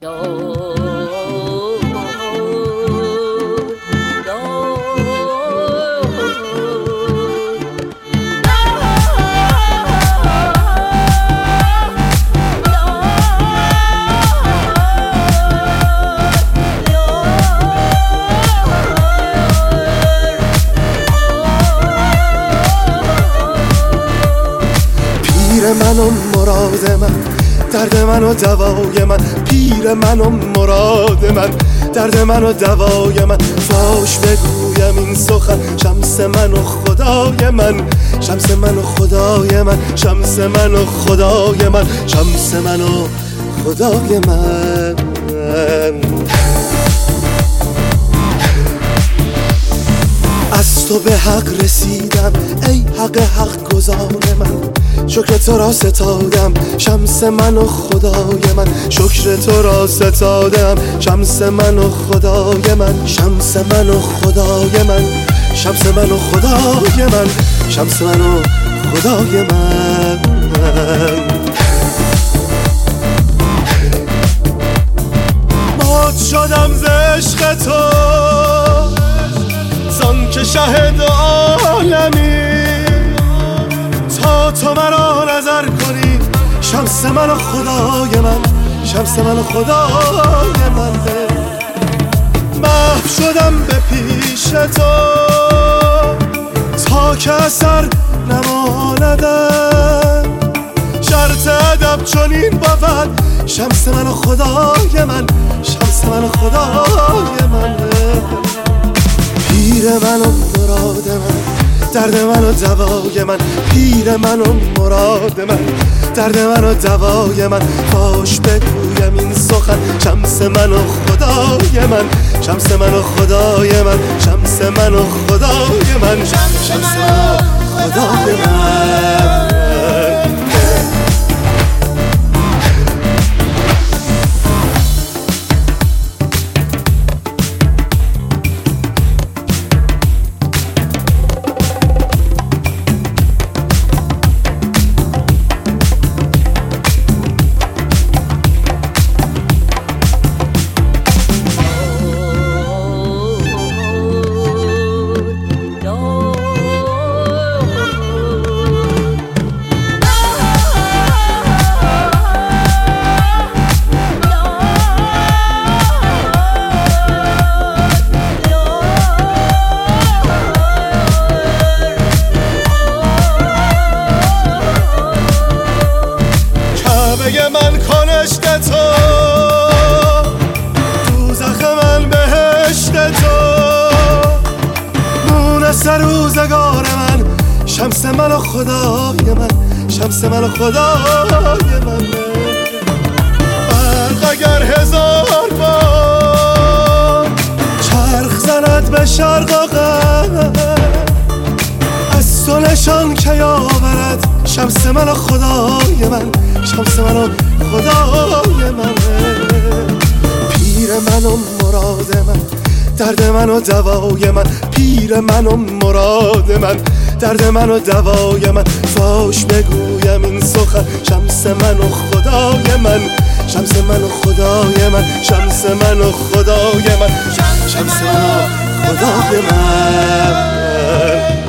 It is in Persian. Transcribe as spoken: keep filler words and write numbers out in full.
پیر من و مراد من، درد من و دوای من. پیر من و مراد من، درد من و دوای من. فاش بگویم این سخن، شمس من و خدای من. شمس من و خدای من، شمس من و خدای من، شمس من و خدای من. از تو به حق رسیدم ای حق حق گزار من. شکر تو را ستادم شمس من و خدای من. شکر تو را ستادم شمس من و خدای من. شمس من و خدای من، شمس من و خدای من، شمس من و خدای من. مات شدم ز عشق تو، زان که شهد عالمی. تا تو مرا نظر کنی شمس من و خدای من، شمس من و خدای من. محو شدم به پیش تو تا که اثر نماندم. شرط ادب چنین بود شمس من و خدای من، شمس من و خدای من. پیر من و مراد من، درد من و دوای من. پیر من و مراد من، درد من و دوای من. فاش بگویم این سخن، شمس من و خدای من. شمس من و خدای من، شمس من و خدای من، شمس من و خدای من. من کنشت تو، دوزخ من بهشت تو. مونس روزگار من، شمس من و خدای من، شمس من و خدای من. برق اگر هزار بار چرخ زند به شرق و غرب، از تو نشان که یاورد شمس من و خدای من، شمس من و خدای من. پیر من و مراد من، درد من و دوای من. پیر من و مراد من، درد من و دوای من. فاش بگویم این سخن، شمس من و خدای من. شمس من و خدای من، شمس من و خدای من، شمس من و خدای من.